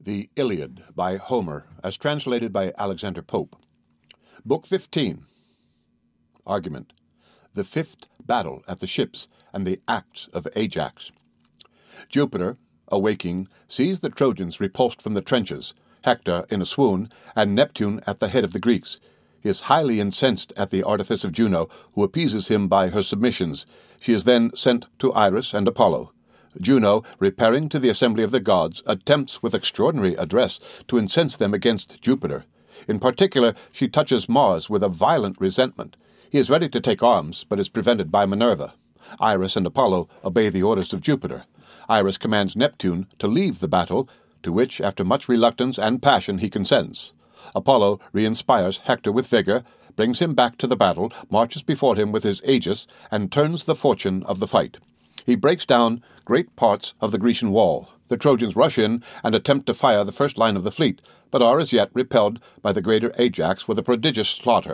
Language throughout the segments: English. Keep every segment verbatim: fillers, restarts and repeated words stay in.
The Iliad by Homer, as translated by Alexander Pope. Book fifteen. Argument. The fifth battle at the ships and the acts of Ajax. Jupiter, awaking, sees the Trojans repulsed from the trenches, Hector in a swoon, and Neptune at the head of the Greeks. He is highly incensed at the artifice of Juno, who appeases him by her submissions. She is then sent to Iris and Apollo. Juno, repairing to the assembly of the gods, attempts with extraordinary address to incense them against Jupiter. In particular, she touches Mars with a violent resentment. He is ready to take arms, but is prevented by Minerva. Iris and Apollo obey the orders of Jupiter. Iris commands Neptune to leave the battle, to which, after much reluctance and passion, he consents. Apollo re-inspires Hector with vigor, brings him back to the battle, marches before him with his aegis, and turns the fortune of the fight. He breaks down great parts of the Grecian wall. The Trojans rush in and attempt to fire the first line of the fleet, but are as yet repelled by the greater Ajax with a prodigious slaughter.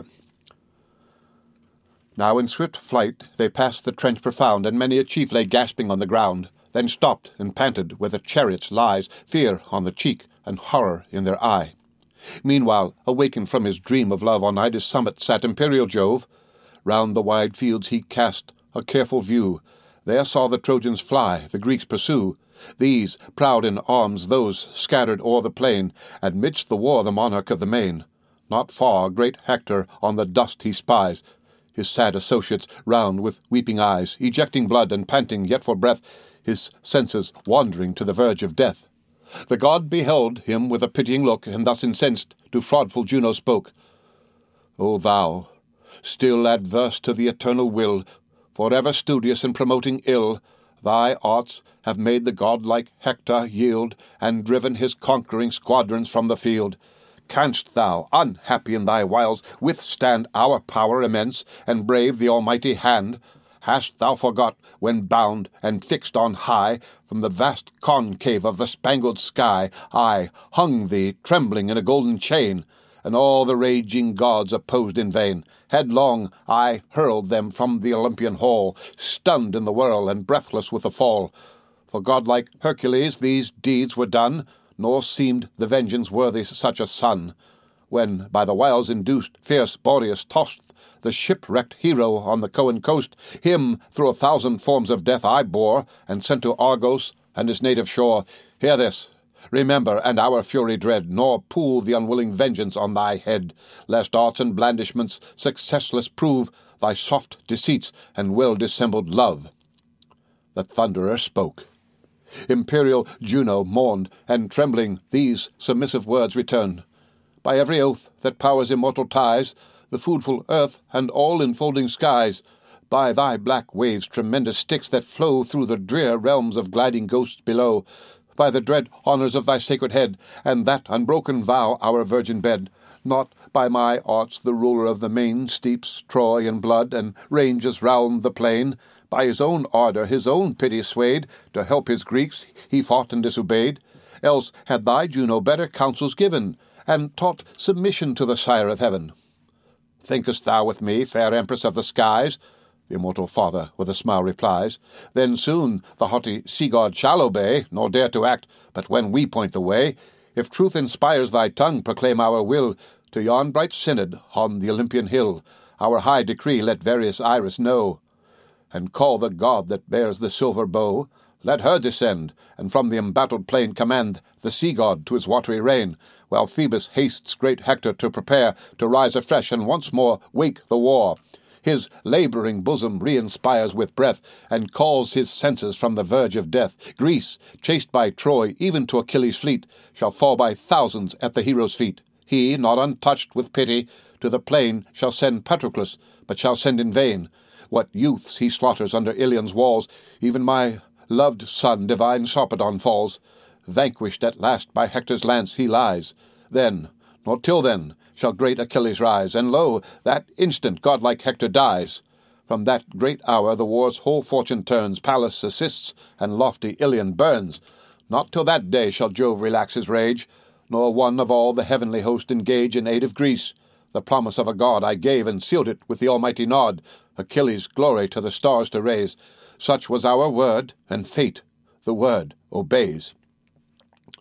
Now in swift flight they passed the trench profound, and many a chief lay gasping on the ground, then stopped and panted where the chariots lies, fear on the cheek and horror in their eye. Meanwhile, awakened from his dream of love, on Ida's summit sat imperial Jove. Round the wide fields he cast a careful view. There saw the Trojans fly, the Greeks pursue. These, proud in arms, those scattered o'er the plain, and midst the war the monarch of the main. Not far great Hector on the dust he spies, his sad associates round with weeping eyes, ejecting blood and panting yet for breath, his senses wandering to the verge of death. The god beheld him with a pitying look, and thus incensed to fraudful Juno spoke. O thou, still adverse to the eternal will, forever studious in promoting ill, thy arts have made the godlike Hector yield, and driven his conquering squadrons from the field. Canst thou, unhappy in thy wiles, withstand our power immense, and brave the almighty hand? Hast thou forgot, when bound and fixed on high, from the vast concave of the spangled sky, I hung thee trembling in a golden chain, and all the raging gods opposed in vain? Headlong I hurled them from the Olympian hall, stunned in the whirl and breathless with the fall. For godlike Hercules these deeds were done, nor seemed the vengeance worthy such a son. When, by the wiles induced, fierce Boreas tossed the shipwrecked hero on the Coan coast, him through a thousand forms of death I bore, and sent to Argos and his native shore. Hear this, remember, and our fury dread, nor pool the unwilling vengeance on thy head, lest arts and blandishments successless prove thy soft deceits and well-dissembled love. The Thunderer spoke. Imperial Juno mourned, and trembling these submissive words returned. By every oath that powers immortal ties, the foodful earth and all enfolding skies, by thy black waves tremendous Styx that flow through the drear realms of gliding ghosts below, by the dread honours of thy sacred head, and that unbroken vow our virgin bed, not by my arts the ruler of the main steeps Troy in blood and ranges round the plain. By his own ardour, his own pity swayed, to help his Greeks he fought and disobeyed. Else had thy Juno better counsels given, and taught submission to the Sire of heaven. Thinkest thou with me, fair Empress of the skies? The immortal father with a smile replies. Then soon the haughty sea-god shall obey, nor dare to act, but when we point the way. If truth inspires thy tongue, proclaim our will to yon bright synod on the Olympian hill. Our high decree let various Iris know, and call the god that bears the silver bow. Let her descend, and from the embattled plain command the sea-god to his watery reign, while Phoebus hastes great Hector to prepare to rise afresh and once more wake the war. His labouring bosom re-inspires with breath, and calls his senses from the verge of death. Greece, chased by Troy, even to Achilles' fleet, shall fall by thousands at the hero's feet. He, not untouched with pity, to the plain shall send Patroclus, but shall send in vain. What youths he slaughters under Ilion's walls, even my loved son, divine Sarpedon, falls. Vanquished at last by Hector's lance he lies. Then, nor till then, shall great Achilles rise, and lo, that instant godlike Hector dies. From that great hour the war's whole fortune turns, Pallas assists, and lofty Ilion burns. Not till that day shall Jove relax his rage, nor one of all the heavenly host engage in aid of Greece. The promise of a god I gave, and sealed it with the almighty nod, Achilles' glory to the stars to raise. Such was our word, and fate the word obeys.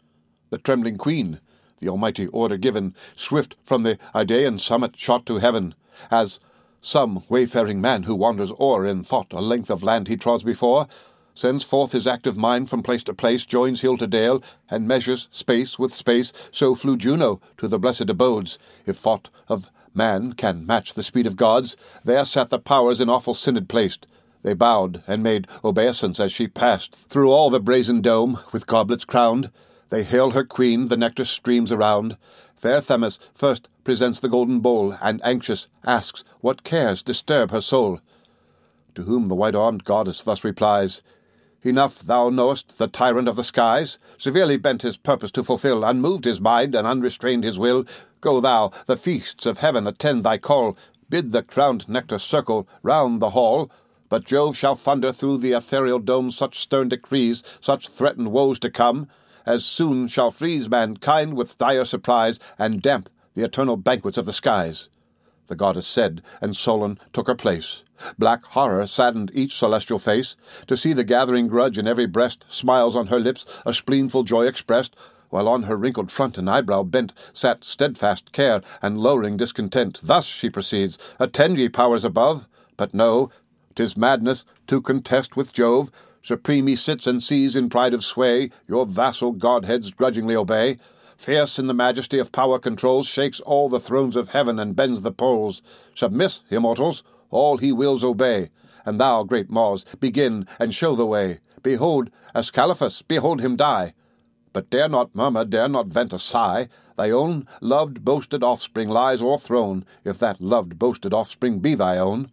the trembling queen, the almighty order given, swift from the Idaean summit shot to heaven, as some wayfaring man who wanders o'er in thought a length of land he trods before, sends forth his active mind from place to place, joins hill to dale, and measures space with space, so flew Juno to the blessed abodes. If thought of man can match the speed of gods, there sat the powers in awful synod placed. They bowed and made obeisance as she passed through all the brazen dome, with goblets crowned. They hail her queen, the nectar streams around. Fair Themis first presents the golden bowl, and anxious asks what cares disturb her soul. To whom the white-armed goddess thus replies, Enough thou knowest, the tyrant of the skies, severely bent his purpose to fulfill, unmoved his mind, and unrestrained his will. Go thou, the feasts of heaven attend thy call, bid the crowned nectar circle round the hall. But Jove shall thunder through the ethereal dome such stern decrees, such threatened woes to come, as soon shall freeze mankind with dire surprise, and damp the eternal banquets of the skies. The goddess said, and sullen took her place. Black horror saddened each celestial face. To see the gathering grudge in every breast, smiles on her lips, a spleenful joy expressed, while on her wrinkled front and eyebrow bent sat steadfast care and lowering discontent. Thus she proceeds, Attend ye, powers above, but no, 'tis madness to contest with Jove. Supreme he sits and sees in pride of sway, your vassal godheads grudgingly obey. Fierce in the majesty of power controls, shakes all the thrones of heaven and bends the poles. Submiss, immortals, all he wills obey. And thou, great Mars, begin and show the way. Behold Ascalaphus, behold him die. But dare not murmur, dare not vent a sigh. Thy own loved boasted offspring lies o'erthrown, if that loved boasted offspring be thy own.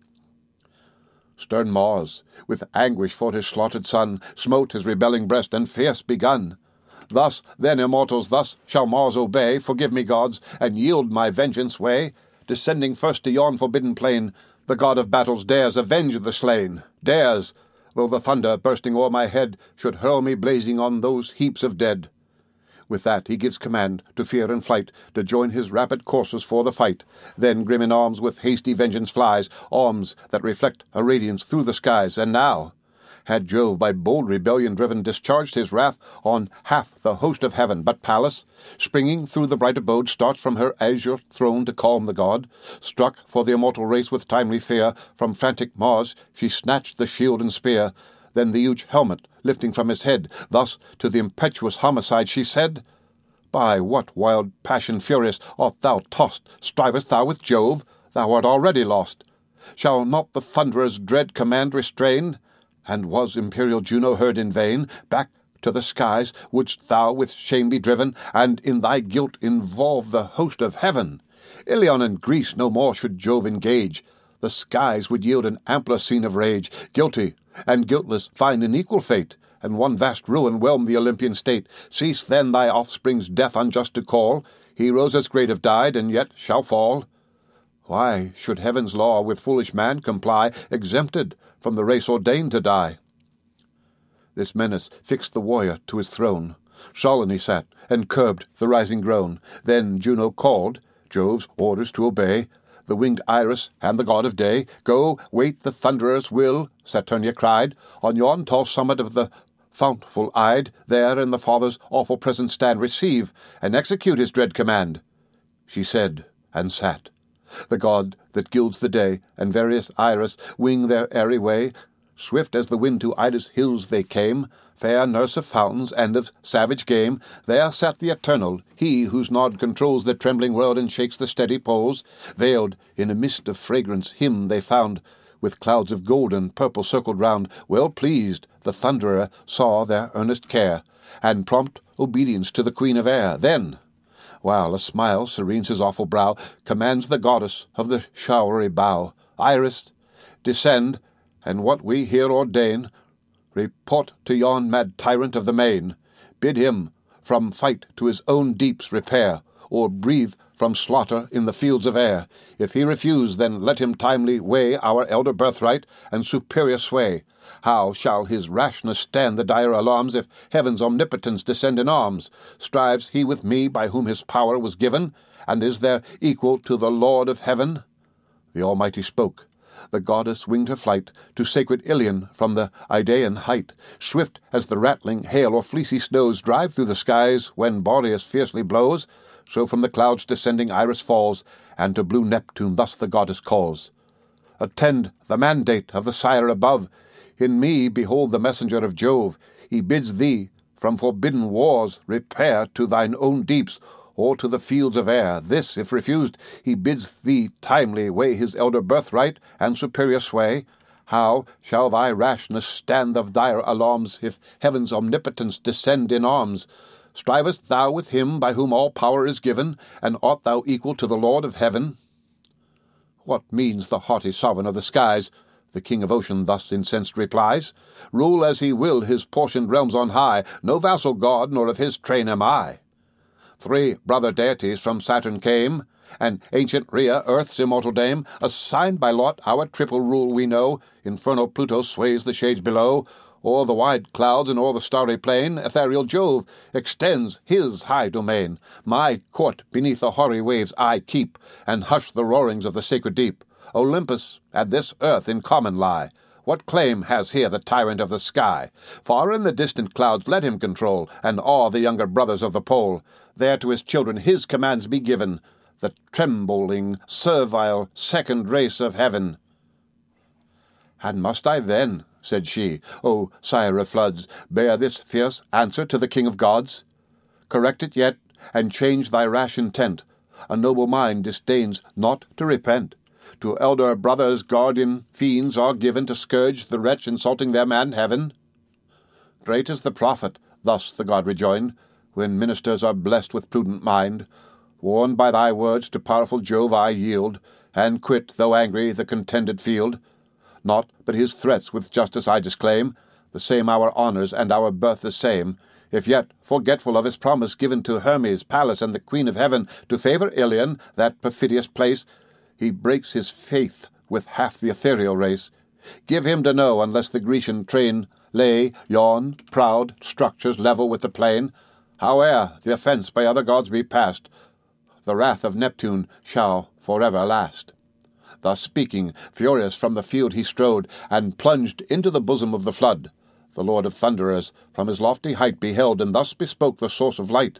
Stern Mars, with anguish for his slaughtered son, smote his rebelling breast and fierce begun. Thus, then, immortals, thus shall Mars obey, forgive me, gods, and yield my vengeance way. Descending first to yon forbidden plain, the god of battles dares avenge the slain, dares, though the thunder bursting o'er my head should hurl me blazing on those heaps of dead. With that he gives command to fear and flight, to join his rapid coursers for the fight. Then grim in arms with hasty vengeance flies, arms that reflect a radiance through the skies. And now, had Jove by bold rebellion driven, discharged his wrath on half the host of heaven, but Pallas, springing through the bright abode, starts from her azure throne to calm the god. Struck for the immortal race with timely fear, from frantic Mars she snatched the shield and spear. Then the huge helmet lifting from his head, thus to the impetuous homicide she said, By what wild passion furious art thou tossed? Strivest thou with Jove? Thou art already lost. Shall not the thunderer's dread command restrain? And was imperial Juno heard in vain? Back to the skies wouldst thou with shame be driven, and in thy guilt involve the host of heaven? Ilion and Greece no more should Jove engage. The skies would yield an ampler scene of rage. Guilty and guiltless find an equal fate, and one vast ruin whelm the Olympian state. Cease then thy offspring's death unjust to call. Heroes as great have died, and yet shall fall. Why should heaven's law with foolish man comply, exempted from the race ordained to die? This menace fixed the warrior to his throne. Sullen he sat, and curbed the rising groan. Then Juno called, Jove's orders to obey, the winged Iris and the god of day. Go, wait the thunderer's will, Saturnia cried, on yon tall summit of the fountful-eyed. There in the Father's awful presence stand, receive and execute his dread command. She said, and sat. The god that gilds the day, and various Iris wing their airy way. Swift as the wind to Ida's hills they came, fair nurse of fountains and of savage game. There sat the Eternal, he whose nod controls the trembling world and shakes the steady poles. Veiled in a mist of fragrance him they found, with clouds of gold and purple circled round. Well pleased the Thunderer saw their earnest care, and prompt obedience to the Queen of Air. Then, while a smile serenes his awful brow, commands the goddess of the showery bow, Iris, descend, and what we here ordain, report to yon mad tyrant of the main. Bid him from fight to his own deeps repair, or breathe from slaughter in the fields of air. If he refuse, then let him timely weigh our elder birthright and superior sway. How shall his rashness stand the dire alarms, if heaven's omnipotence descend in arms? Strives he with me by whom his power was given, and is there equal to the Lord of heaven? The Almighty spoke. The goddess winged her flight to sacred Ilion from the Idaean height. Swift as the rattling hail or fleecy snows drive through the skies when Boreas fiercely blows, so from the clouds descending Iris falls, and to blue Neptune thus the goddess calls. Attend the mandate of the Sire above. In me behold the messenger of Jove. He bids thee from forbidden wars repair to thine own deeps, or to the fields of air. This, if refused, he bids thee timely weigh his elder birthright and superior sway. How shall thy rashness stand of dire alarms, if heaven's omnipotence descend in arms? Strivest thou with him by whom all power is given, and art thou equal to the Lord of heaven? What means the haughty sovereign of the skies? The king of ocean thus incensed replies. Rule as he will his portioned realms on high, no vassal god, nor of his train am I. Three brother deities from Saturn came, and ancient Rhea, Earth's immortal dame, assigned by lot our triple rule we know. Infernal Pluto sways the shades below. O'er the wide clouds and o'er the starry plain, ethereal Jove extends his high domain. My court beneath the hoary waves I keep, and hush the roarings of the sacred deep. Olympus and this earth in common lie. What claim has here the tyrant of the sky? Far in the distant clouds let him control, and awe the younger brothers of the pole. There to his children his commands be given, the trembling, servile, second race of heaven. And must I then, said she, O sire of floods, bear this fierce answer to the king of gods? Correct it yet, and change thy rash intent. A noble mind disdains not to repent. To elder brothers guardian fiends are given to scourge the wretch insulting their man heaven. Great is the profit, thus the god rejoined, when ministers are blessed with prudent mind. Warned by thy words to powerful Jove I yield, and quit, though angry, the contended field. Not but his threats with justice I disclaim, the same our honours and our birth the same. If yet, forgetful of his promise given to Hermes, Pallas, and the Queen of Heaven, to favour Ilion, that perfidious place, he breaks his faith with half the ethereal race. Give him to know, unless the Grecian train lay yon proud structures level with the plain, howe'er the offence by other gods be past, the wrath of Neptune shall forever last. Thus speaking, furious from the field he strode, and plunged into the bosom of the flood. The Lord of Thunderers from his lofty height beheld, and thus bespoke the source of light.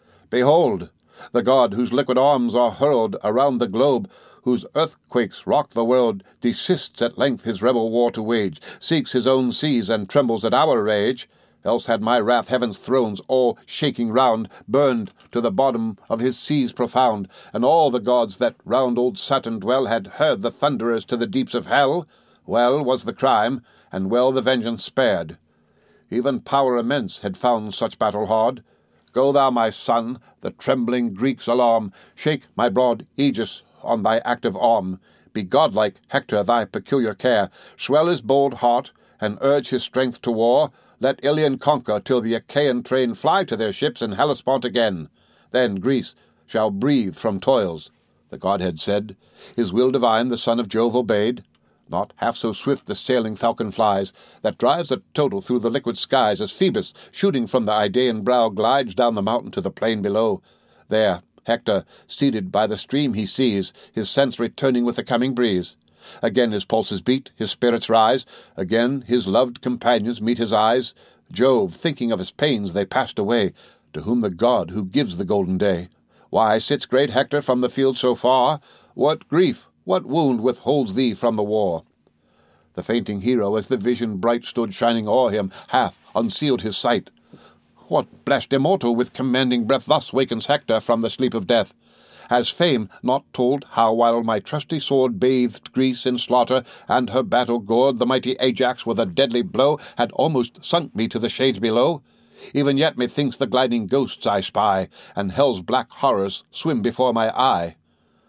Behold, the god whose liquid arms are hurled around the globe, whose earthquakes rock the world, desists at length his rebel war to wage, seeks his own seas, and trembles at our rage. Else had my wrath heaven's thrones, all shaking round, burned to the bottom of his seas profound, and all the gods that round old Saturn dwell had heard the thunderers to the deeps of hell. Well was the crime, and well the vengeance spared. Even power immense had found such battle hard. Go thou, my son, the trembling Greeks alarm, shake my broad aegis on thy active arm. Be godlike, Hector, thy peculiar care, swell his bold heart, and urge his strength to war. Let Ilion conquer, till the Achaean train fly to their ships in Hellespont again. Then Greece shall breathe from toils, the Godhead said. His will divine the son of Jove obeyed. Not half so swift the sailing falcon flies, that drives a total through the liquid skies, as Phoebus, shooting from the Idaean brow, glides down the mountain to the plain below. There Hector, seated by the stream, he sees, his sense returning with the coming breeze. Again his pulses beat, his spirits rise, again his loved companions meet his eyes. Jove, thinking of his pains, they passed away, to whom the god who gives the golden day. Why sits great Hector from the field so far? What grief, what wound withholds thee from the war? The fainting hero, as the vision bright stood shining o'er him, half unsealed his sight. What blessed immortal with commanding breath thus wakens Hector from the sleep of death? Has fame not told how, while my trusty sword bathed Greece in slaughter, and her battle gored the mighty Ajax with a deadly blow, had almost sunk me to the shades below? Even yet methinks the gliding ghosts I spy, and hell's black horrors swim before my eye.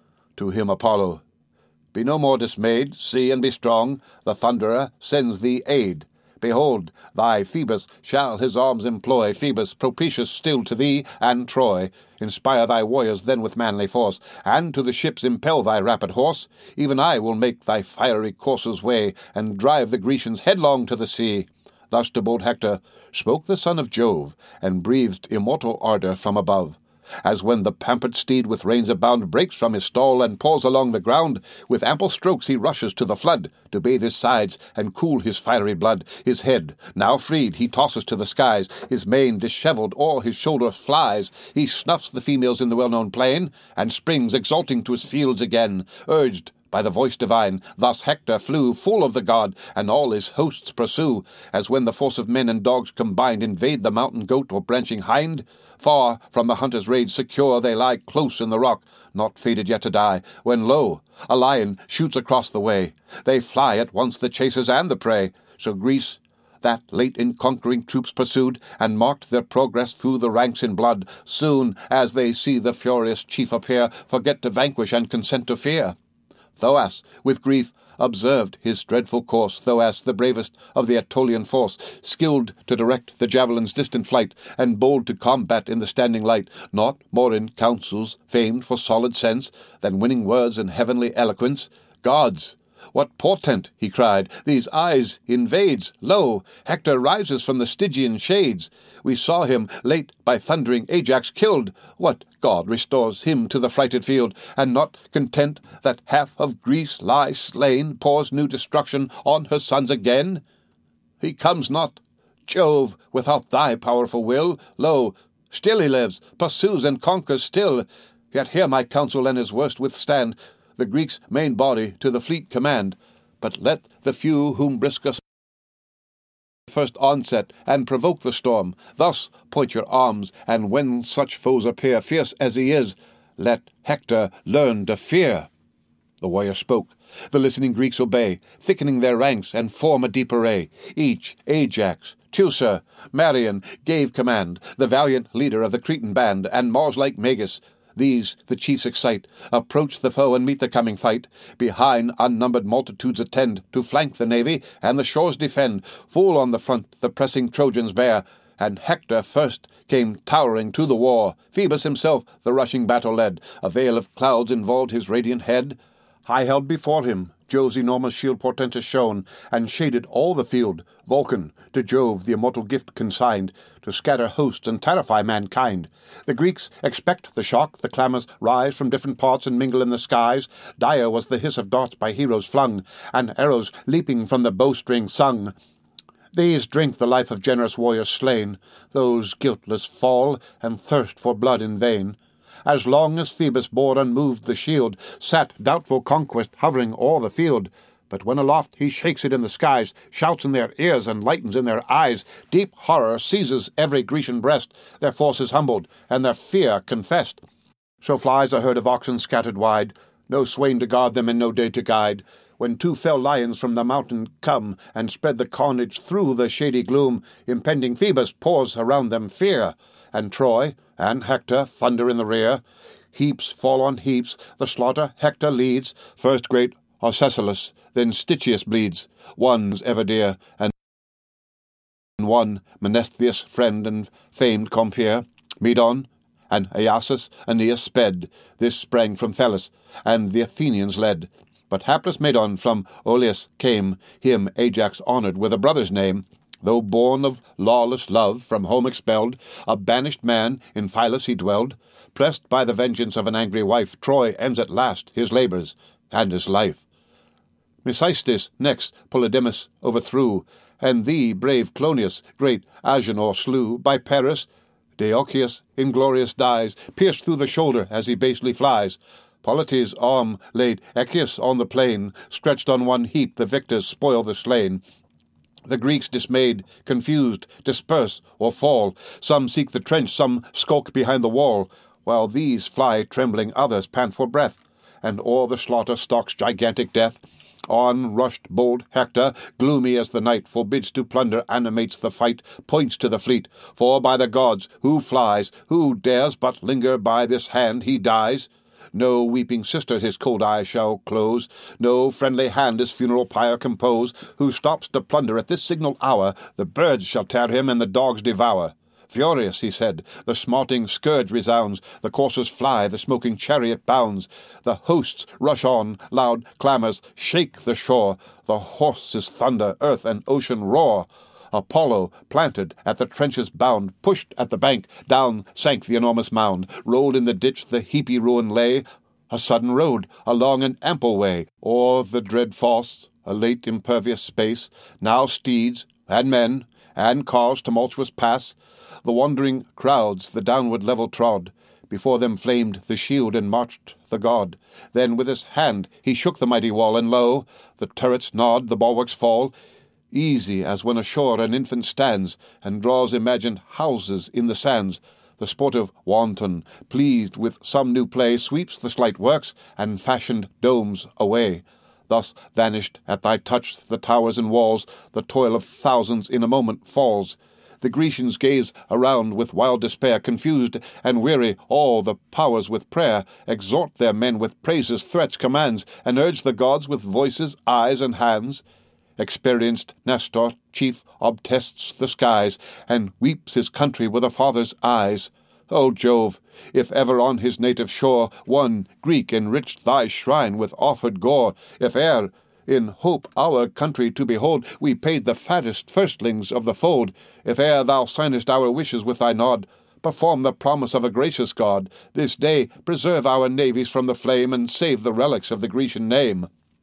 To him Apollo, be no more dismayed, see and be strong, the Thunderer sends thee aid. Behold, thy Phoebus shall his arms employ, Phoebus, propitious still to thee and Troy. Inspire thy warriors then with manly force, and to the ships impel thy rapid horse. Even I will make thy fiery coursers way, and drive the Grecians headlong to the sea. Thus to bold Hector spoke the son of Jove, and breathed immortal ardour from above. as when the pampered steed with reins abound breaks from his stall and paws along the ground. With ample strokes he rushes to the flood, to bathe his sides and cool his fiery blood. His head, now freed, he tosses to the skies, his mane dishevelled o'er his shoulder flies. He snuffs the females in the well-known plain, and springs exulting to his fields again, urged by the voice divine. Thus Hector flew, full of the god, and all his hosts pursue, as when the force of men and dogs combined invade the mountain goat or branching hind. Far from the hunter's rage secure, they lie close in the rock, not fated yet to die, when lo, a lion shoots across the way. They fly at once, the chasers and the prey. So Greece, that late in conquering troops pursued, and marked their progress through the ranks in blood, soon as they see the furious chief appear, forget to vanquish and consent to fear. Thoas, with grief, observed his dreadful course, Thoas, the bravest of the Aetolian force, skilled to direct the javelin's distant flight, and bold to combat in the standing light, not more in counsels famed for solid sense, than winning words and heavenly eloquence. Gods, what portent, he cried, these eyes invades? Lo, Hector rises from the Stygian shades. We saw him late by thundering Ajax killed. What god restores him to the frighted field, and not content that half of Greece lie slain, pours new destruction on her sons again? He comes not, Jove, without thy powerful will. Lo, still he lives, pursues and conquers still. Yet here my counsel and his worst withstand, the Greeks' main body to the fleet command. But let the few whom Briscoe first onset and provoke the storm. Thus point your arms, and when such foes appear, fierce as he is, let Hector learn to fear. The warrior spoke. The listening Greeks obey, thickening their ranks and form a deep array. Each, Ajax, Teucer, Marion, gave command, the valiant leader of the Cretan band, and Mars-like Magus. These the chiefs excite, approach the foe and meet the coming fight. Behind unnumbered multitudes attend, to flank the navy and the shores defend. Full on the front the pressing Trojans bear, and Hector first came towering to the war. Phoebus himself the rushing battle led, a veil of clouds involved his radiant head. High held before him, Jove's enormous shield portentous shone, and shaded all the field. Vulcan, to Jove the immortal gift consigned, to scatter hosts and terrify mankind. The Greeks expect the shock, the clamours rise from different parts and mingle in the skies. Dire was the hiss of darts by heroes flung, and arrows leaping from the bowstring sung. These drink the life of generous warriors slain, those guiltless fall, and thirst for blood in vain. As long as Phoebus bore unmoved the shield, sat doubtful conquest hovering o'er the field. But when aloft he shakes it in the skies, shouts in their ears and lightens in their eyes, deep horror seizes every Grecian breast, their force is humbled, and their fear confessed. So flies a herd of oxen scattered wide, no swain to guard them and no day to guide. When two fell lions from the mountain come, and spread the carnage through the shady gloom, impending Phoebus pours around them fear, and Troy and Hector thunder in the rear. Heaps fall on heaps, the slaughter Hector leads, first great Arcesilaus, then Stichius bleeds, one's ever dear, and one Menestheus' friend and famed compeer. Medon and Iasus Aeneas sped, this sprang from Thelus, and the Athenians led. But hapless Medon from Oileus came, him Ajax honoured with a brother's name. Though born of lawless love, from home expelled, a banished man in Phylus he dwelled. Pressed by the vengeance of an angry wife, Troy ends at last his labours and his life. Mesistes next Polydamas overthrew, and thee, brave Clonius, great Agenor slew. By Paris, Deiocheus inglorious dies, pierced through the shoulder as he basely flies. Polites' arm laid Echius on the plain, stretched on one heap the victors spoil the slain. The Greeks dismayed, confused, disperse or fall. Some seek the trench, some skulk behind the wall, while these fly trembling, others pant for breath, and o'er the slaughter stalks gigantic death. On rushed bold Hector, gloomy as the night, forbids to plunder, animates the fight, points to the fleet. For by the gods, who flies, who dares but linger by this hand, he dies. No weeping sister his cold eye shall close, no friendly hand his funeral pyre compose. Who stops to plunder at this signal hour, the birds shall tear him and the dogs devour. Furious, he said, the smarting scourge resounds, the coursers fly, the smoking chariot bounds. The hosts rush on, loud clamours shake the shore, the horses thunder, earth and ocean roar. Apollo, planted at the trench's bound, pushed at the bank, down sank the enormous mound, rolled in the ditch the heapy ruin lay, a sudden road, along an ample way, o'er the dread fosse, a late impervious space, now steeds, and men, and cars tumultuous pass, the wandering crowds the downward level trod, before them flamed the shield and marched the god. Then with his hand he shook the mighty wall, and lo, the turrets nod, the bulwarks fall, easy as when ashore an infant stands, and draws imagined houses in the sands. The sportive wanton, pleased with some new play, sweeps the slight works and fashioned domes away. Thus vanished at thy touch the towers and walls, the toil of thousands in a moment falls. The Grecians gaze around with wild despair, confused and weary, all the powers with prayer exhort their men with praises, threats, commands, and urge the gods with voices, eyes, and hands. Experienced Nestor, chief, obtests the skies, and weeps his country with a father's eyes. O Jove, if ever on his native shore one Greek enriched thy shrine with offered gore, if e'er, in hope our country to behold, we paid the fattest firstlings of the fold, if e'er thou signest our wishes with thy nod, perform the promise of a gracious God, this day preserve our navies from the flame, and save the relics of the Grecian name.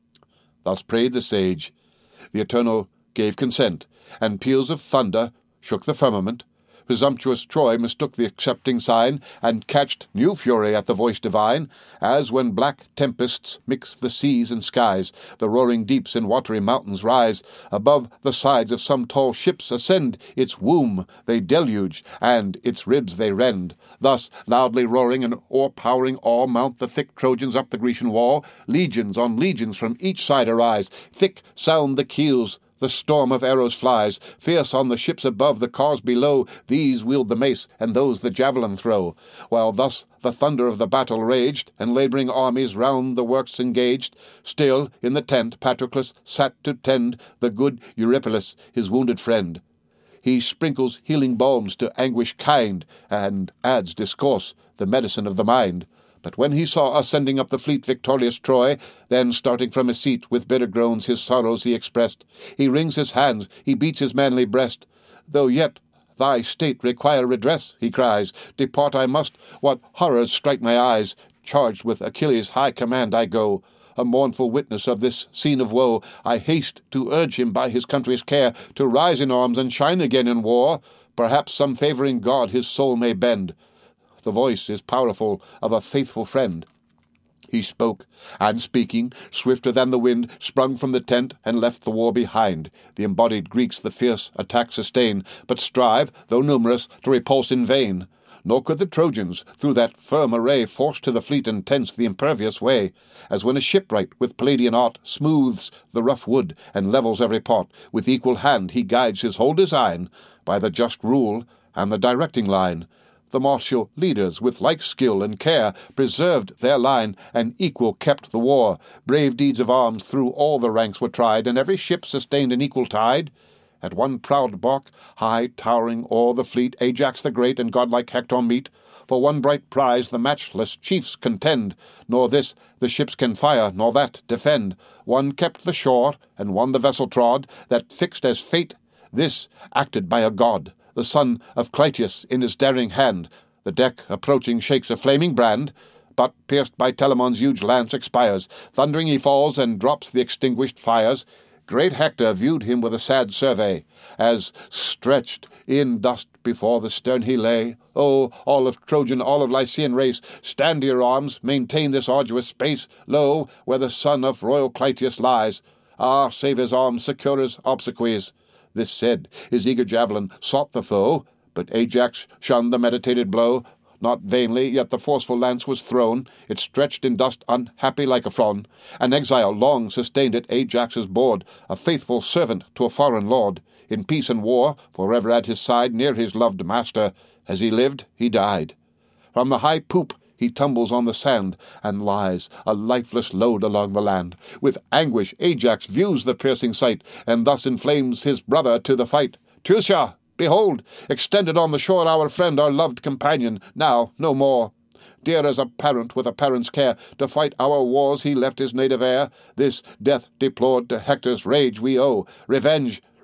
Thus prayed the sage. The Eternal gave consent, and peals of thunder shook the firmament. Presumptuous Troy mistook the accepting sign, and catched new fury at the voice divine, as when black tempests mix the seas and skies, the roaring deeps and watery mountains rise, above the sides of some tall ships ascend, its womb they deluge, and its ribs they rend. Thus, loudly roaring and o'erpowering awe, mount the thick Trojans up the Grecian wall, legions on legions from each side arise, thick sound the keels, the storm of arrows flies, fierce on the ships above, the cars below, these wield the mace, and those the javelin throw. While thus the thunder of the battle raged, and labouring armies round the works engaged, still in the tent Patroclus sat to tend the good Eurypylus, his wounded friend. He sprinkles healing balms to anguish kind, and adds discourse, the medicine of the mind. But when he saw ascending up the fleet victorious Troy, then starting from his seat, with bitter groans his sorrows he expressed. He wrings his hands, he beats his manly breast. Though yet thy state require redress, he cries, depart I must, what horrors strike my eyes. Charged with Achilles' high command I go, a mournful witness of this scene of woe. I haste to urge him by his country's care to rise in arms and shine again in war. Perhaps some favouring god his soul may bend. The voice is powerful of a faithful friend. He spoke, and speaking, swifter than the wind, sprung from the tent and left the war behind. The embodied Greeks the fierce attack sustain, but strive, though numerous, to repulse in vain. Nor could the Trojans, through that firm array, force to the fleet and tents the impervious way, as when a shipwright with Palladian art smooths the rough wood and levels every part. With equal hand he guides his whole design by the just rule and the directing line. The martial leaders, with like skill and care, preserved their line, and equal kept the war. Brave deeds of arms through all the ranks were tried, and every ship sustained an equal tide. At one proud bark, high towering o'er the fleet, Ajax the great and godlike Hector meet. For one bright prize the matchless chiefs contend, nor this the ships can fire, nor that defend. One kept the shore, and one the vessel trod, that fixed as fate, this acted by a god. The son of Clytius in his daring hand, the deck approaching shakes a flaming brand, but pierced by Telamon's huge lance expires. Thundering he falls, and drops the extinguished fires. Great Hector viewed him with a sad survey, as stretched in dust before the stern he lay. O, all of Trojan, all of Lycian race, stand to your arms, maintain this arduous space. Lo, where the son of royal Clytius lies. Ah, save his arms, secure his obsequies. This said, his eager javelin sought the foe, but Ajax shunned the meditated blow. Not vainly, yet the forceful lance was thrown. It stretched in dust, unhappy like a fawn. An exile long sustained at Ajax's board, a faithful servant to a foreign lord. In peace and war, forever at his side, near his loved master. As he lived, he died. From the high poop he tumbles on the sand, and lies, a lifeless load along the land. With anguish Ajax views the piercing sight, and thus inflames his brother to the fight. Teucer, behold, extended on the shore our friend, our loved companion, now no more. Dear as a parent with a parent's care, to fight our wars he left his native air. This death deplored to Hector's rage we owe. Revenge,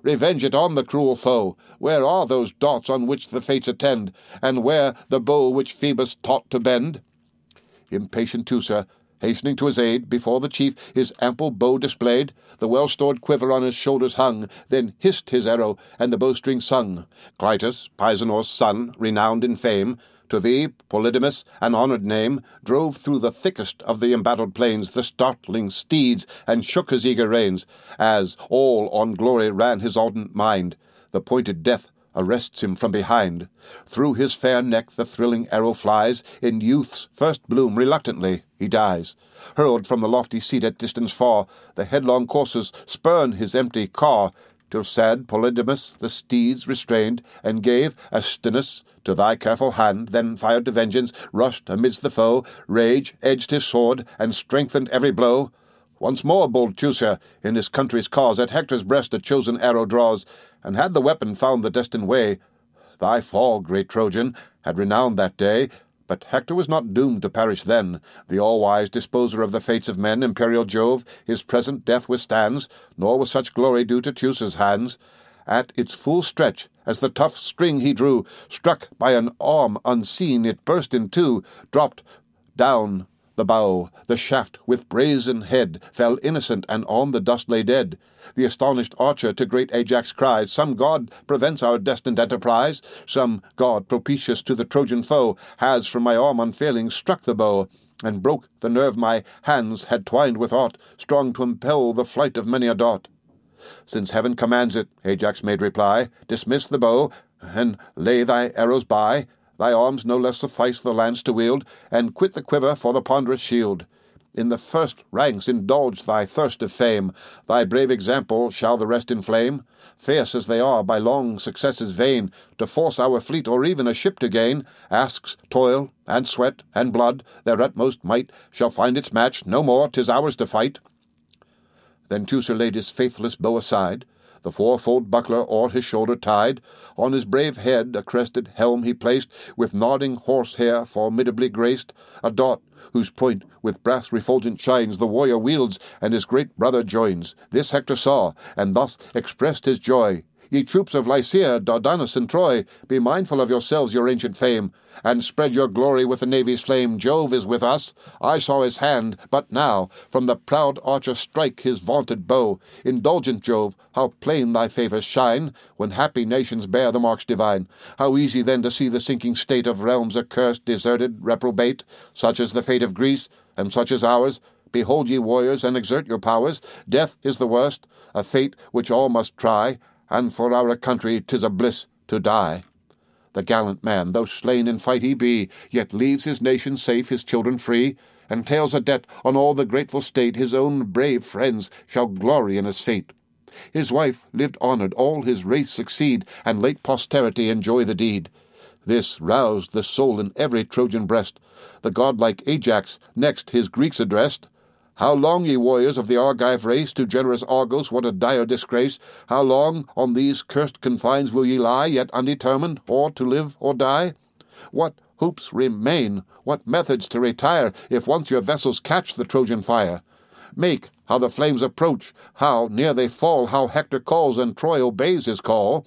revenge it on the cruel foe. Where are those darts on which the fates attend, and where the bow which Phoebus taught to bend? Impatient Teucer, hastening to his aid, before the chief his ample bow displayed, the well-stored quiver on his shoulders hung, then hissed his arrow, and the bowstring sung. Clytus, Pisenor's son, renowned in fame, to thee, Polydamas, an honoured name, drove through the thickest of the embattled plains the startling steeds, and shook his eager reins, as all on glory ran his ardent mind. The pointed death arrests him from behind. Through his fair neck the thrilling arrow flies, in youth's first bloom reluctantly he dies. Hurled from the lofty seat at distance far, the headlong coursers spurn his empty car, till sad Polydamas the steeds restrained, and gave Astinus to thy careful hand, then fired to vengeance, rushed amidst the foe, rage edged his sword, and strengthened every blow. Once more bold Teucer, in his country's cause, at Hector's breast a chosen arrow draws, and had the weapon found the destined way, thy fall, great Trojan, had renowned that day. But Hector was not doomed to perish then. The all-wise disposer of the fates of men, imperial Jove, his present death withstands, nor was such glory due to Teucer's hands. At its full stretch, as the tough string he drew, struck by an arm unseen, it burst in two, dropped down the bow. The shaft, with brazen head, fell innocent, and on the dust lay dead. The astonished archer to great Ajax cries, Some god prevents our destined enterprise. Some god, propitious to the Trojan foe, has from my arm unfailing struck the bow, and broke the nerve my hands had twined with art, strong to impel the flight of many a dart. Since heaven commands it, Ajax made reply, dismiss the bow, and lay thy arrows by. Thy arms no less suffice the lance to wield, and quit the quiver for the ponderous shield. In the first ranks indulge thy thirst of fame, thy brave example shall the rest inflame. Fierce as they are by long successes vain, to force our fleet or even a ship to gain, asks toil and sweat and blood, their utmost might shall find its match, no more, 'tis ours to fight. Then Teucer laid his faithless bow aside, the fourfold buckler o'er his shoulder tied. On his brave head a crested helm he placed, with nodding horsehair formidably graced. A dart, whose point with brass refulgent shines, the warrior wields, and his great brother joins. This Hector saw, and thus expressed his joy. Ye troops of Lycia, Dardanus, and Troy, be mindful of yourselves your ancient fame, and spread your glory with the navy's flame. Jove is with us. I saw his hand, but now from the proud archer strike his vaunted bow. Indulgent Jove, how plain thy favours shine, when happy nations bear the marks divine. How easy then to see the sinking state of realms accursed, deserted, reprobate, such is the fate of Greece, and such is ours. Behold, ye warriors, and exert your powers. Death is the worst, a fate which all must try, and for our country 'tis a bliss to die. The gallant man, though slain in fight he be, yet leaves his nation safe, his children free, entails a debt on all the grateful state. His own brave friends shall glory in his fate. His wife lived honoured, all his race succeed, and late posterity enjoy the deed. This roused the soul in every Trojan breast. The godlike Ajax next his Greeks addressed. How long, ye warriors of the Argive race, to generous Argos what a dire disgrace? How long on these cursed confines will ye lie, yet undetermined, or to live or die? What hopes remain, what methods to retire, if once your vessels catch the Trojan fire? Make how the flames approach, how near they fall, how Hector calls, and Troy obeys his call.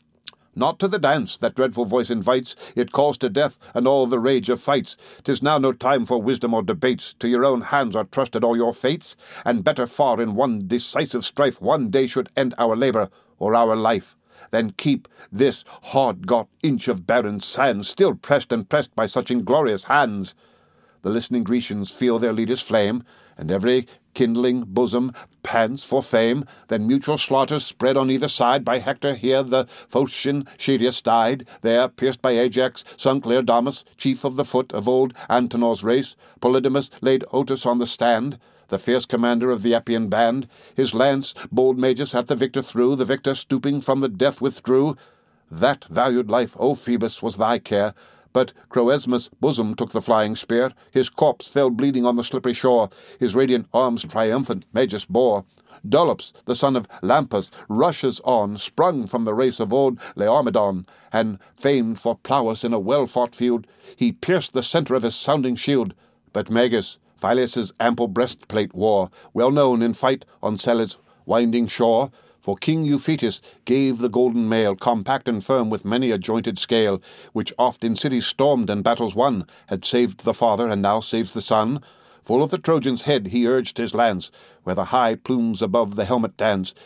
Not to the dance that dreadful voice invites, it calls to death and all the rage of fights. 'Tis now no time for wisdom or debates, to your own hands are trusted all your fates, and better far in one decisive strife one day should end our labour or our life, than keep this hard-got inch of barren sand, still pressed and pressed by such inglorious hands. The listening Grecians feel their leader's flame, and every kindling bosom pants for fame. Then mutual slaughters spread on either side. By Hector here the Phocian Schedius died. There, pierced by Ajax, sunk Laodamas, chief of the foot of old Antenor's race. Polydamas laid Otus on the stand, the fierce commander of the Epian band. His lance bold Magus at the victor threw. The victor, stooping from the death, withdrew. That valued life, O Phoebus, was thy care. But Croesmus' bosom took the flying spear. His corpse fell bleeding on the slippery shore. His radiant arms triumphant Magus bore. Dolops, the son of Lampus, rushes on, sprung from the race of old Laomedon, and famed for prowess in a well-fought field. He pierced the centre of his sounding shield. But Magus, Phyleus' ample breastplate wore, well known in fight on Selle's winding shore. For King Euphetus gave the golden mail, compact and firm with many a jointed scale, which oft in cities stormed and battles won, had saved the father and now saves the son. Full of the Trojan's head he urged his lance, where the high plumes above the helmet dance,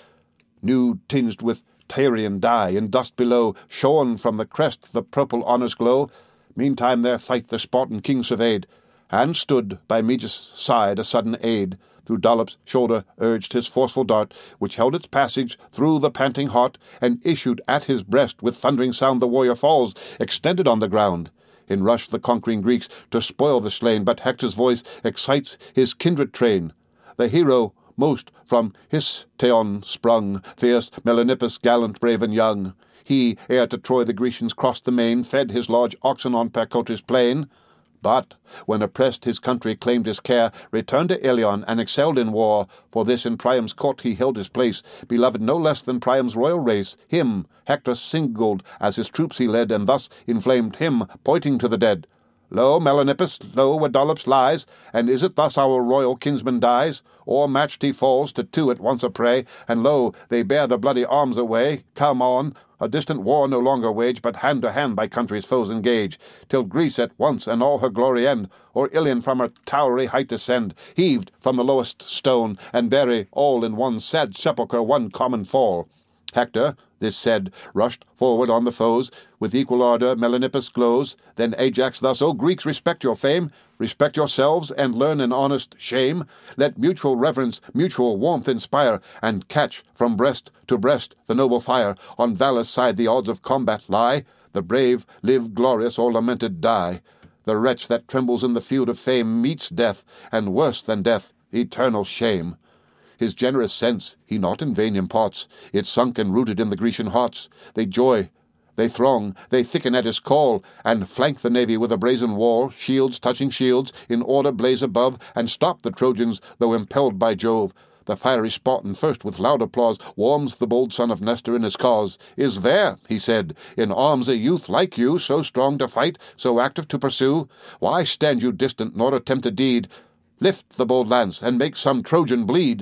new tinged with Tyrian dye, in dust below, shorn from the crest the purple honours glow. Meantime their fight the Spartan king surveyed, and stood by Meges' side a sudden aid. Through Dolops' shoulder urged his forceful dart, which held its passage through the panting heart, and issued at his breast. With thundering sound the warrior falls, extended on the ground. In rush the conquering Greeks to spoil the slain, but Hector's voice excites his kindred train. The hero most from Histion sprung, fierce Melanippus, gallant, brave, and young. He, ere to Troy the Grecians crossed the main, fed his large oxen on Percotis' plain. But, when oppressed his country claimed his care, returned to Ilion and excelled in war. For this in Priam's court he held his place, beloved no less than Priam's royal race. Him Hector singled as his troops he led, and thus inflamed him, pointing to the dead. Lo, Melanippus, lo, where Dolops lies, and is it thus our royal kinsman dies? Or matched he falls to two at once a prey, and lo, they bear the bloody arms away. Come on, a distant war no longer wage, but hand to hand by country's foes engage, till Greece at once and all her glory end, or Ilion from her towery height descend, heaved from the lowest stone, and bury all in one sad sepulchre, one common fall. Hector, this said, rushed forward on the foes. With equal ardour Melanippus glows. Then Ajax thus, O Greeks, respect your fame, respect yourselves, and learn an honest shame. Let mutual reverence, mutual warmth inspire, and catch from breast to breast the noble fire. On valour's side the odds of combat lie. The brave live glorious, or lamented die. The wretch that trembles in the field of fame meets death, and worse than death, eternal shame. His generous sense he not in vain imparts. It's sunk and rooted in the Grecian hearts. They joy, they throng, they thicken at his call, and flank the navy with a brazen wall. Shields touching shields, in order blaze above, and stop the Trojans, though impelled by Jove. The fiery Spartan first with loud applause warms the bold son of Nestor in his cause. Is there, he said, in arms a youth like you, so strong to fight, so active to pursue? Why stand you distant, nor attempt a deed? Lift the bold lance, and make some Trojan bleed.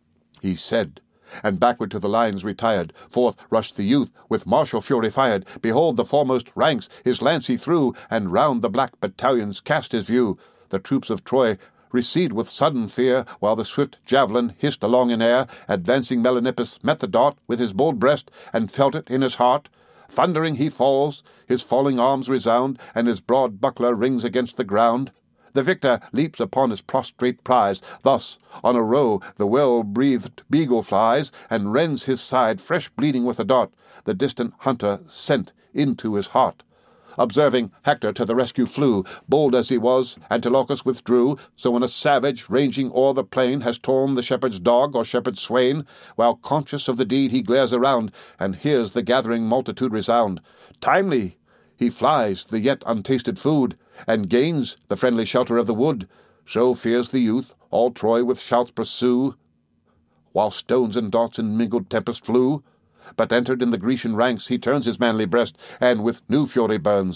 He said, and backward to the lines retired. Forth rushed the youth, with martial fury fired. Behold the foremost ranks, his lance he threw, and round the black battalions cast his view. The troops of Troy recede with sudden fear, while the swift javelin hissed along in air. Advancing Melanippus met the dart with his bold breast, and felt it in his heart. Thundering he falls, his falling arms resound, and his broad buckler rings against the ground. The victor leaps upon his prostrate prize. Thus, on a roe, the well-breathed beagle flies, and rends his side, fresh bleeding with a dart, the distant hunter sent into his heart. Observing, Hector to the rescue flew. Bold as he was, Antilochus withdrew. So when a savage, ranging o'er the plain, has torn the shepherd's dog or shepherd's swain, while conscious of the deed he glares around, and hears the gathering multitude resound. Timely he flies the yet untasted food, and gains the friendly shelter of the wood. So fears the youth, all Troy with shouts pursue, while stones and darts in mingled tempest flew. But entered in the Grecian ranks, he turns his manly breast, and with new fury burns.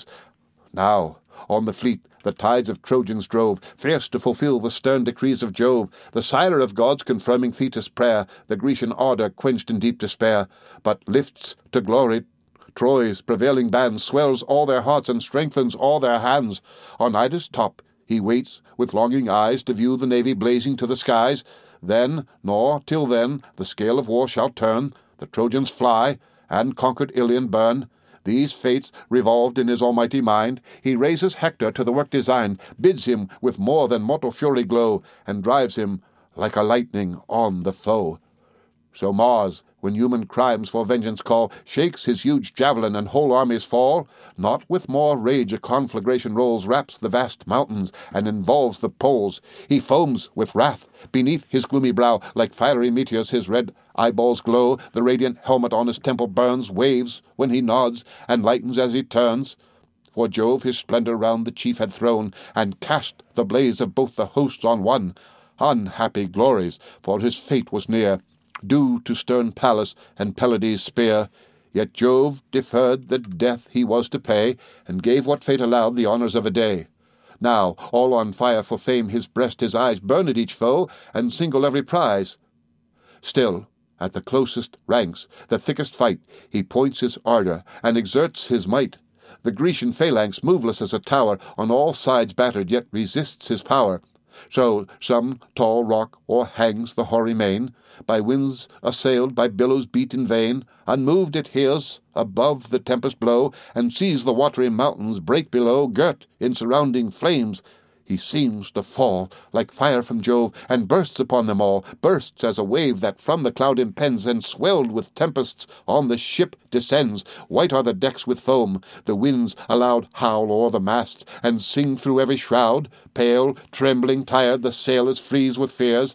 Now, on the fleet the tides of Trojans drove, fierce to fulfil the stern decrees of Jove, the sire of gods confirming Thetis' prayer, the Grecian ardour quenched in deep despair, but lifts to glory Troy's prevailing band, swells all their hearts and strengthens all their hands. On Ida's top he waits with longing eyes to view the navy blazing to the skies. Then, nor till then, the scale of war shall turn, the Trojans fly, and conquered Ilion burn. These fates revolved in his almighty mind. He raises Hector to the work designed, bids him with more than mortal fury glow, and drives him like a lightning on the foe. So Mars, when human crimes for vengeance call, shakes his huge javelin and whole armies fall. Not with more rage a conflagration rolls, wraps the vast mountains, and involves the poles. He foams with wrath. Beneath his gloomy brow, like fiery meteors, his red eyeballs glow. The radiant helmet on his temple burns, waves when he nods, and lightens as he turns. For Jove his splendour round the chief had thrown, and cast the blaze of both the hosts on one. Unhappy glories, for his fate was near, due to stern Pallas and Pelides' spear. Yet Jove deferred the death he was to pay, and gave what fate allowed the honours of a day. Now, all on fire for fame, his breast, his eyes burn at each foe, and single every prize. Still, At the closest ranks, the thickest fight, he points his ardour, and exerts his might. The Grecian phalanx, moveless as a tower, on all sides battered, yet resists his power. So some tall rock o'erhangs the hoary main, by winds assailed, by billows beat in vain. Unmoved it hears above the tempest blow, and sees the watery mountains break below, girt in surrounding flames. He seems to fall like fire from Jove, and bursts upon them all, bursts as a wave that from the cloud impends, and swelled with tempests on the ship descends. White are the decks with foam, the winds aloud howl o'er the masts, and sing through every shroud. Pale, trembling, tired, the sailors freeze with fears,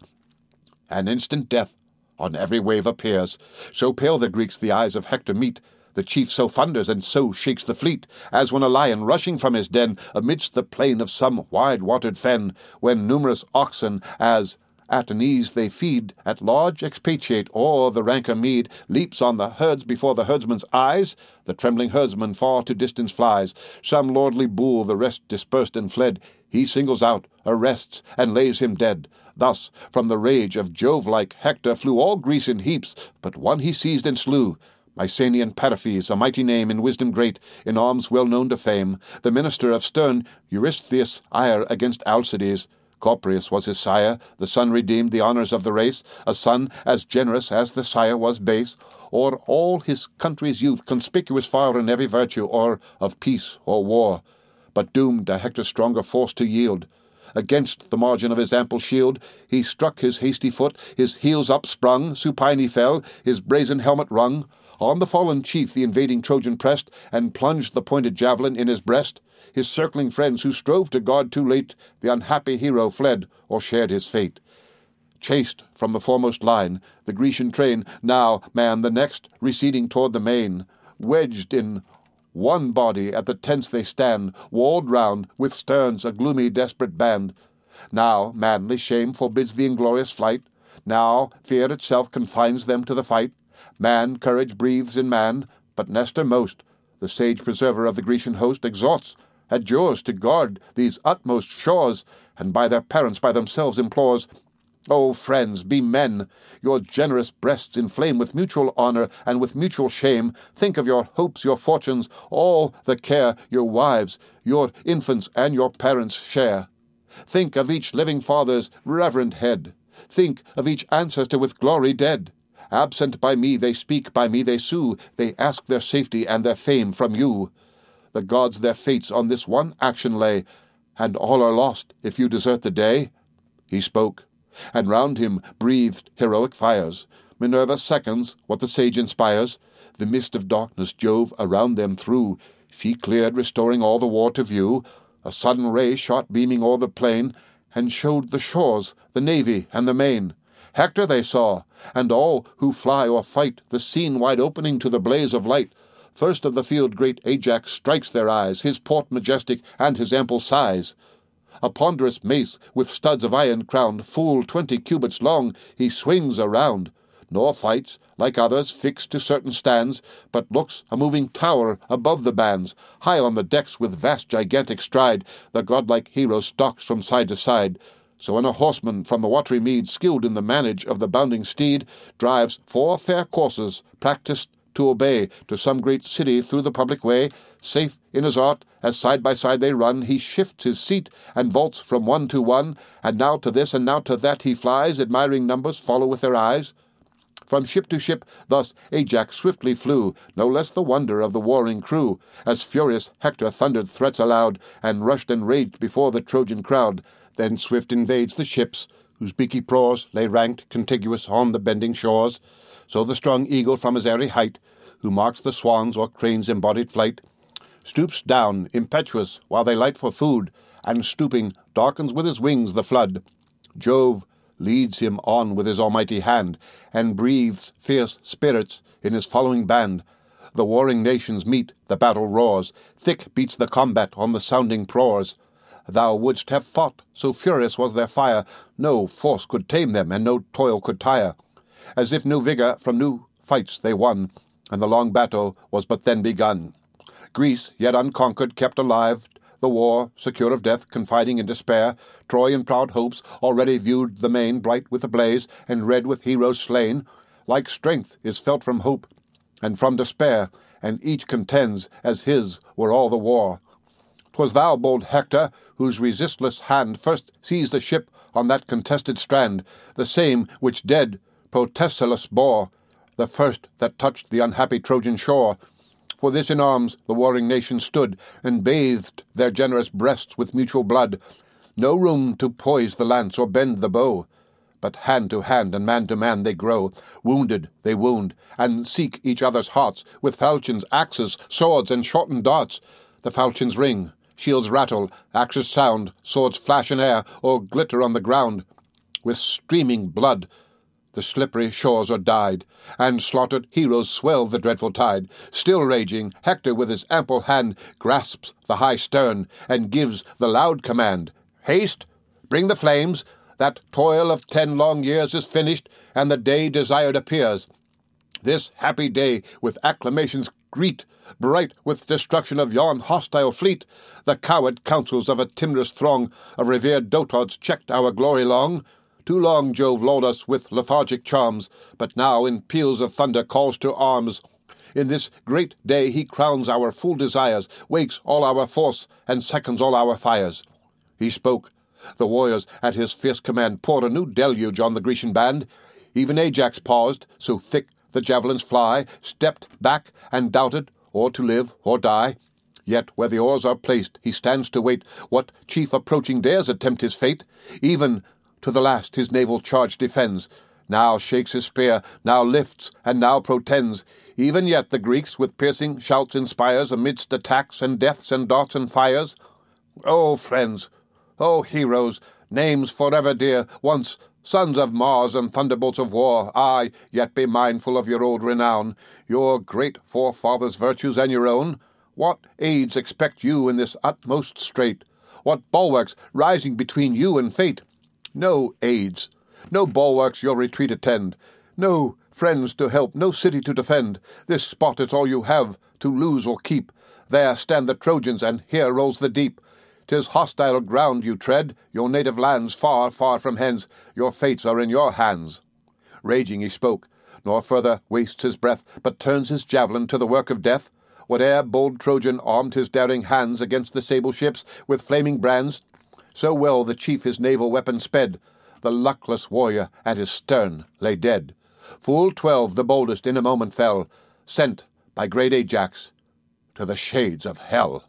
and instant death on every wave appears. So pale the Greeks the eyes of Hector meet, the chief so thunders and so shakes the fleet, as when a lion rushing from his den amidst the plain of some wide-watered fen, when numerous oxen, as at an ease they feed, at large expatiate o'er the ranker mead, leaps on the herds before the herdsman's eyes. The trembling herdsman far to distance flies. Some lordly bull, the rest dispersed and fled, he singles out, arrests, and lays him dead. Thus from the rage of Jove-like Hector flew all Greece in heaps, but one he seized and slew. Mycenaean Paraphes, a mighty name, in wisdom great, in arms well known to fame, the minister of stern Eurystheus' ire against Alcides. Copreus was his sire, the son redeemed the honours of the race, a son as generous as the sire was base. O'er all his country's youth, conspicuous far in every virtue, or of peace or war, but doomed to Hector's stronger force to yield. Against the margin of his ample shield he struck his hasty foot, his heels upsprung, supine he fell, his brazen helmet rung. On the fallen chief the invading Trojan pressed, and plunged the pointed javelin in his breast. His circling friends, who strove to guard too late, the unhappy hero fled, or shared his fate. Chased from the foremost line, the Grecian train now man the next, receding toward the main. Wedged in one body at the tents they stand, walled round with sterns a gloomy desperate band. Now manly shame forbids the inglorious flight, now fear itself confines them to the fight. Man courage breathes in man, but Nestor most, the sage preserver of the Grecian host, exhorts, adjures to guard these utmost shores, and by their parents, by themselves implores. O friends, be men! Your generous breasts inflame with mutual honour and with mutual shame. Think of your hopes, your fortunes, all the care your wives, your infants, and your parents share. Think of each living father's reverend head. Think of each ancestor with glory dead. Absent by me they speak, by me they sue, they ask their safety and their fame from you. The gods their fates on this one action lay, and all are lost if you desert the day. He spoke, and round him breathed heroic fires. Minerva seconds what the sage inspires. The mist of darkness Jove around them threw. She cleared, restoring all the war to view. A sudden ray shot beaming o'er the plain, and showed the shores, the navy, and the main. Hector they saw, and all who fly or fight, the scene wide opening to the blaze of light. First of the field great Ajax strikes their eyes, his port majestic and his ample size. A ponderous mace with studs of iron crowned, full twenty cubits long, he swings around, nor fights, like others, fixed to certain stands, but looks a moving tower above the bands. High on the decks with vast gigantic stride, the godlike hero stalks from side to side. So when a horseman from the watery mead, skilled in the manage of the bounding steed, drives four fair coursers, practised to obey, to some great city through the public way, safe in his art, as side by side they run, he shifts his seat, and vaults from one to one, and now to this and now to that he flies, admiring numbers follow with their eyes. From ship to ship thus Ajax swiftly flew, no less the wonder of the warring crew, as furious Hector thundered threats aloud, and rushed and raged before the Trojan crowd. Then swift invades the ships, whose beaky prows lay ranked contiguous on the bending shores. So the strong eagle from his airy height, who marks the swan's or crane's embodied flight, stoops down, impetuous, while they light for food, and stooping, darkens with his wings the flood. Jove leads him on with his almighty hand, and breathes fierce spirits in his following band. The warring nations meet, the battle roars, thick beats the combat on the sounding prows. Thou wouldst have thought, so furious was their fire, no force could tame them, and no toil could tire. As if new vigour from new fights they won, and the long battle was but then begun. Greece, yet unconquered, kept alive the war, secure of death, confiding in despair. Troy in proud hopes already viewed the main, bright with a blaze, and red with heroes slain. like strength is felt from hope, and from despair, and each contends as his were all the war. 'Twas thou, bold Hector, whose resistless hand first seized a ship on that contested strand, the same which dead Protesilaus bore, the first that touched the unhappy Trojan shore. For this in arms the warring nations stood, and bathed their generous breasts with mutual blood. No room to poise the lance or bend the bow, but hand to hand and man to man they grow. Wounded they wound, and seek each other's hearts, with falchions, axes, swords, and shortened darts. The falchions ring, shields rattle, axes sound, swords flash in air, or glitter on the ground. With streaming blood the slippery shores are dyed, and slaughtered heroes swell the dreadful tide. Still raging, Hector with his ample hand grasps the high stern, and gives the loud command, "Haste, bring the flames, that toil of ten long years is finished, and the day desired appears. This happy day with acclamations greet, bright with destruction of yon hostile fleet. The coward counsels of a timorous throng of revered dotards checked our glory long. Too long Jove lulled us with lethargic charms, but now in peals of thunder calls to arms. In this great day he crowns our full desires, wakes all our force, and seconds all our fires." He spoke. The warriors at his fierce command poured a new deluge on the Grecian band. Even Ajax paused, so thick the javelins fly, stepped back, and doubted, or to live or die. Yet where the oars are placed he stands to wait. What chief approaching dares attempt his fate? Even to the last his naval charge defends. Now shakes his spear, now lifts, and now protends. Even yet the Greeks with piercing shouts inspires amidst attacks and deaths and darts and fires. O friends, O heroes, names forever dear, once sons of Mars and thunderbolts of war, aye, yet be mindful of your old renown, your great forefathers' virtues and your own. What aids expect you in this utmost strait? What bulwarks rising between you and fate? No aids, no bulwarks your retreat attend, no friends to help, no city to defend. This spot is all you have, to lose or keep. There stand the Trojans, and here rolls the deep. 'Tis hostile ground you tread, your native lands far, far from hence. Your fates are in your hands. Raging he spoke, nor further wastes his breath, but turns his javelin to the work of death. Whate'er bold Trojan armed his daring hands against the sable ships with flaming brands, so well the chief his naval weapon sped. The luckless warrior at his stern lay dead. Full twelve the boldest in a moment fell, sent by great Ajax to the shades of hell.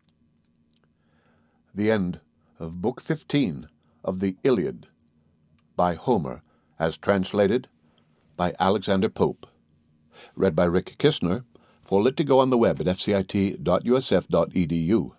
The end of Book fifteen of the Iliad, by Homer, as translated by Alexander Pope. Read by Rick Kistner, for Lit to Go on the web at f c i t dot u s f dot e d u.